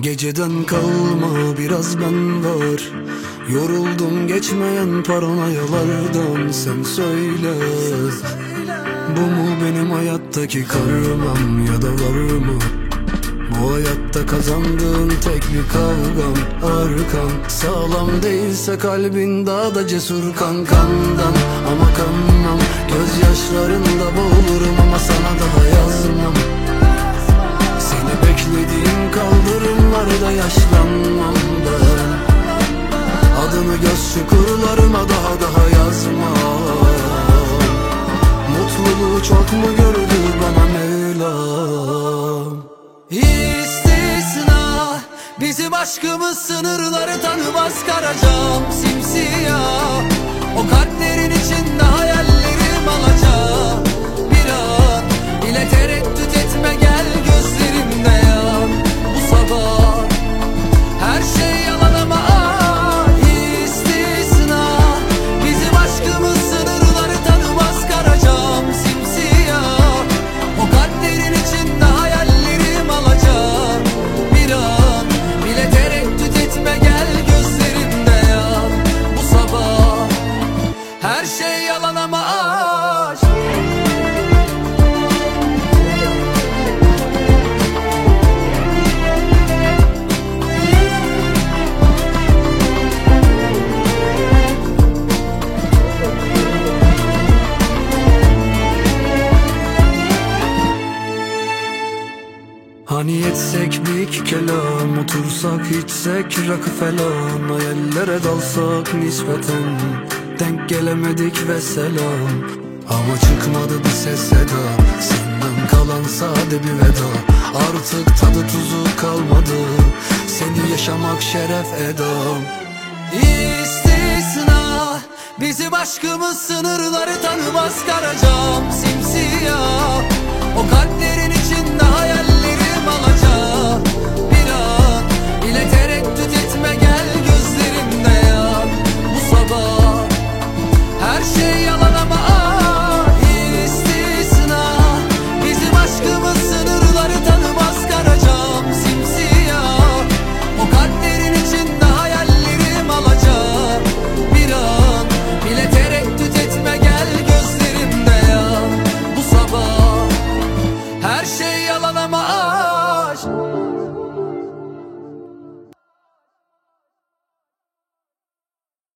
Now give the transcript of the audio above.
Geceden kalma biraz ben var. Yoruldum geçmeyen paranoyalardan. Sen söyle, bu mu benim hayattaki karmam, ya da var mı bu hayatta kazandığın tek bir kavgam? Arkan sağlam değilse kalbin daha da cesur kankandan. Ama kanmam, gözyaşlarında boğulurum ama sana daha yazmam. Seni beklediğim kaldırımlarda yaşlanmam ben. Adını göz çukurlarıma daha yazmam. Mutluluğu çok mu gördü bana Mevlam? İstisna, bizim aşkımız sınırları tanımaz. Karacam simsiyah, o kalplerin içinde hayallerim alacak. Bir an bile tereddüt etme, gel gözlerimde yan. Bu sabah her şey yalan ama istisna, bizim aşkımız sınırları tanımaz. Karacam simsiyah, o kalplerin içinde hayallerim alacak. Bir an bile tereddüt etme, gel gözlerimde yan. Bu sabah her şey yalan ama aşk. Hani etsek bir iki kelam, otursak içsek rakı falan, hayallere dalsak nispeten denk gelemedik ve selam. Ama çıkmadı bir ses seda, senden kalan sade bir veda. Artık tadı tuzu kalmadı, seni yaşamak şeref edam. İstisna, bizim aşkımız sınırları tanımaz. Karacam simsiyah,